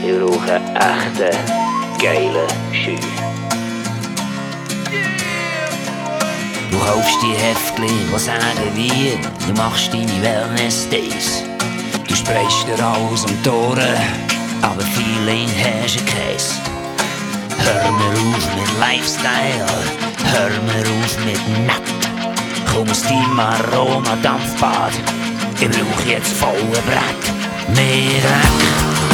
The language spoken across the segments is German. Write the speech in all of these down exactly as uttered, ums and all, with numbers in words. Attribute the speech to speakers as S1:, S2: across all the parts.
S1: Ich brauche einen echten, geilen Schü.
S2: Du kaufst die Heftli, die sagen wir, du machst deine Wellness-Days. Du sprayst dir alles um die Ohren, aber Feeling hast du keins. Hör mir auf mit Lifestyle, hör mir auf mit nett. Komm aus deinem Aroma-Dampfbad, ich brauch jetzt volle Brett. Mehr Dreck.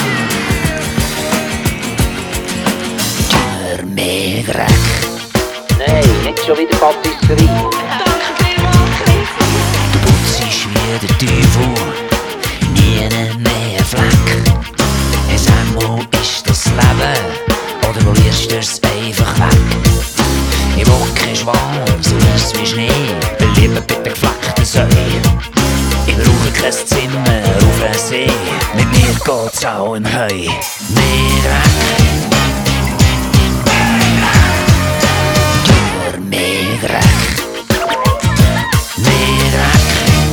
S2: Gib mir mehr Dreck.
S1: Nein, nicht schon wieder Patisserie.
S3: Danke vielmals, Chrissy.
S2: Du putzest wie der Teufel, nie mehr Fleck. Es einmal ist das Leben, oder du wirst es einfach weg. Ich will kein Schwarm, so weiss wie Schnee, will lieber bitte gefleckte Säue. Ich brauche kein Zimmer auf einem See, mit mir geht's auch im Heu. Mehr Dreck. Gib mir mehr Dreck. Mehr Dreck.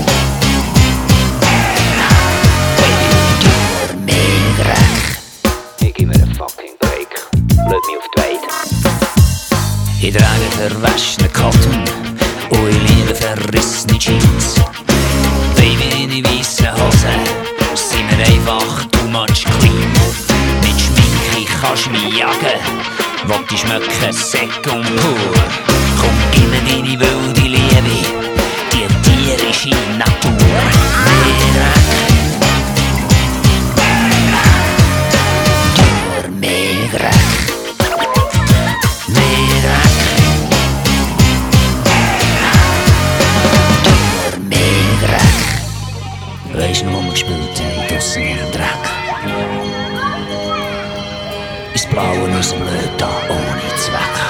S2: Baby, gib mir mehr Dreck.
S1: Ich gebe mir einen fucking Break. Lass mich auf die Weide.
S2: Ich trage verwaschene Cotton und ich liebe verrissene Jeans. Baby, in die weissen Hosen sind wir einfach too much clean. Mit Schminke kannst du mich jagen, will dich schmecken, Sekt und pur. Komm, gib mir deine wilde Liebe, die tierische Natur. Mehr Gib mir mehr Dreck. Mehr Dreck. Gib mir mehr Dreck. Weisst du, wo wir gespielt haben, draussen im Dreck? Ins Blaue rausblöd, da ohne Zweck.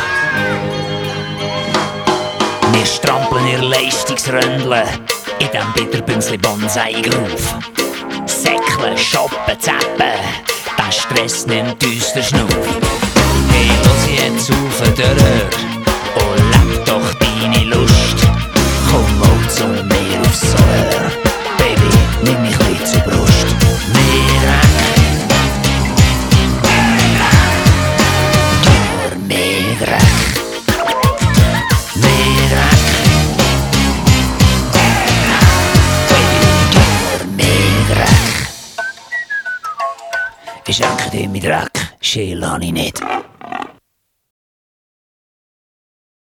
S2: Wir strampeln ihr Leistungsröndeln in dem Bitterbünzli Bonsai-Groove. Säckeln, shoppen, zappen, der Stress nimmt uns den Schnuff. Hey, lass jetzt auf der Röhr und leb doch deine Lust. Komm mal zu mir aufs Ohr, Baby, nimm mich ein zur Brust. Mehr Dreck. Gib mir mehr Dreck. Mehr Dreck. Baby, gib mir mehr Dreck. Ich schenke dir meinen Dreck, Schäl habe ich nicht.